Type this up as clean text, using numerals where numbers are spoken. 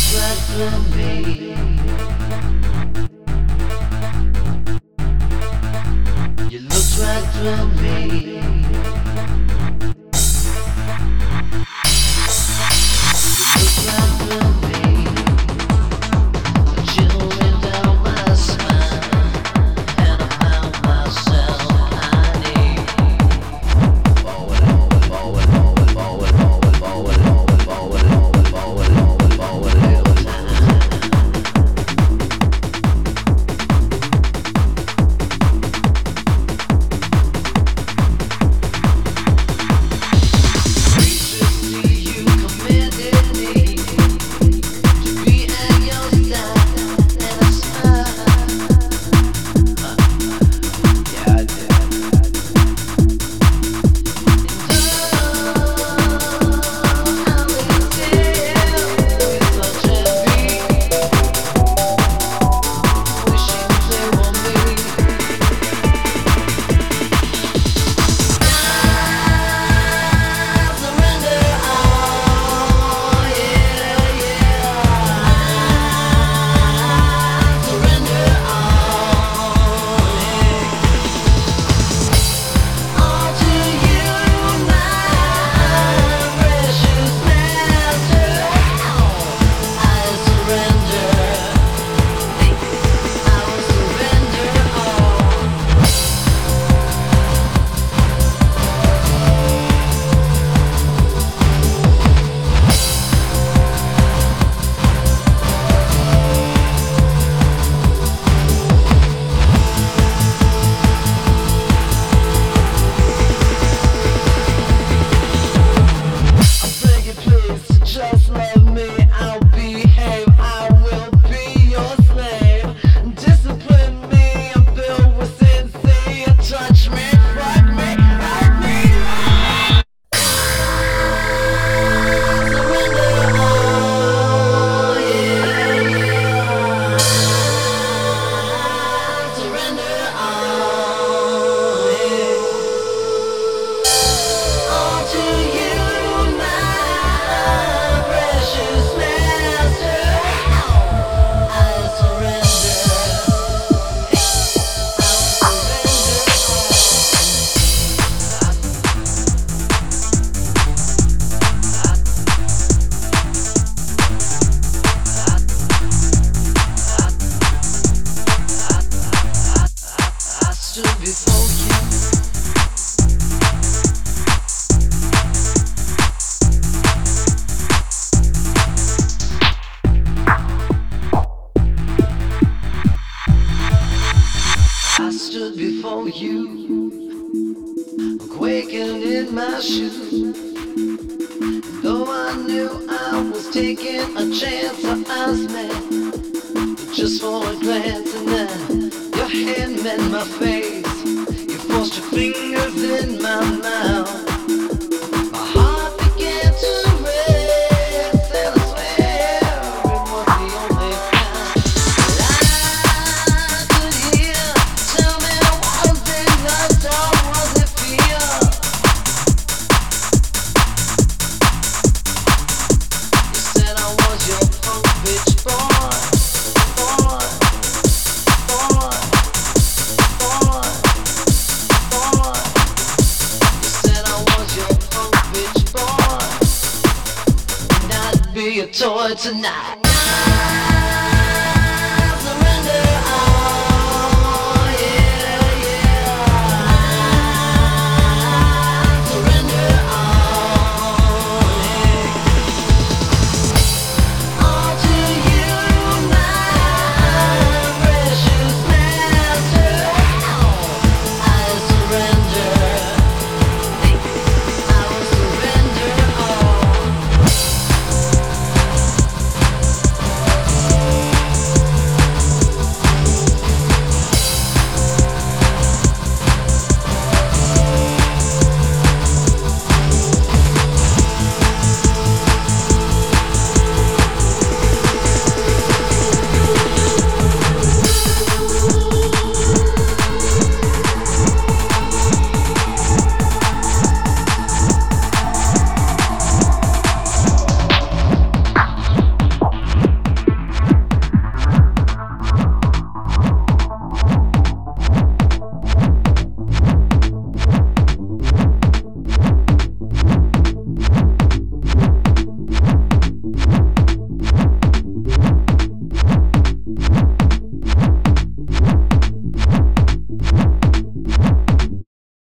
right from me. You looked right from me. You looked right from me. A chill ran down my spine, and I found myself I need. Forward, forward, forward, forward, forward, forward, forward, forward, forward, forward, forward, forward, a little time. Just love me, I'll behave, I will be your slave. Discipline me, I'm filled with sincere. Touch me, fuck me, help me. Surrender all, yeah, yeah. Surrender all, yeah. All to you, my precious master. I surrender. I stood before you. I stood before you, quaking in my shoes. Though I knew I was taking a chance, our eyes met just for a glance, and then your hand met my face. You forced your fingers in my mouth. My heart began to race, and I swear it was the only kind that I could hear. Tell me, was it lust or was it fear? You said I was your punk bitch boy, boy, boy, boy, boy. You said I was your punk bitch boy, and I'd be a toy tonight.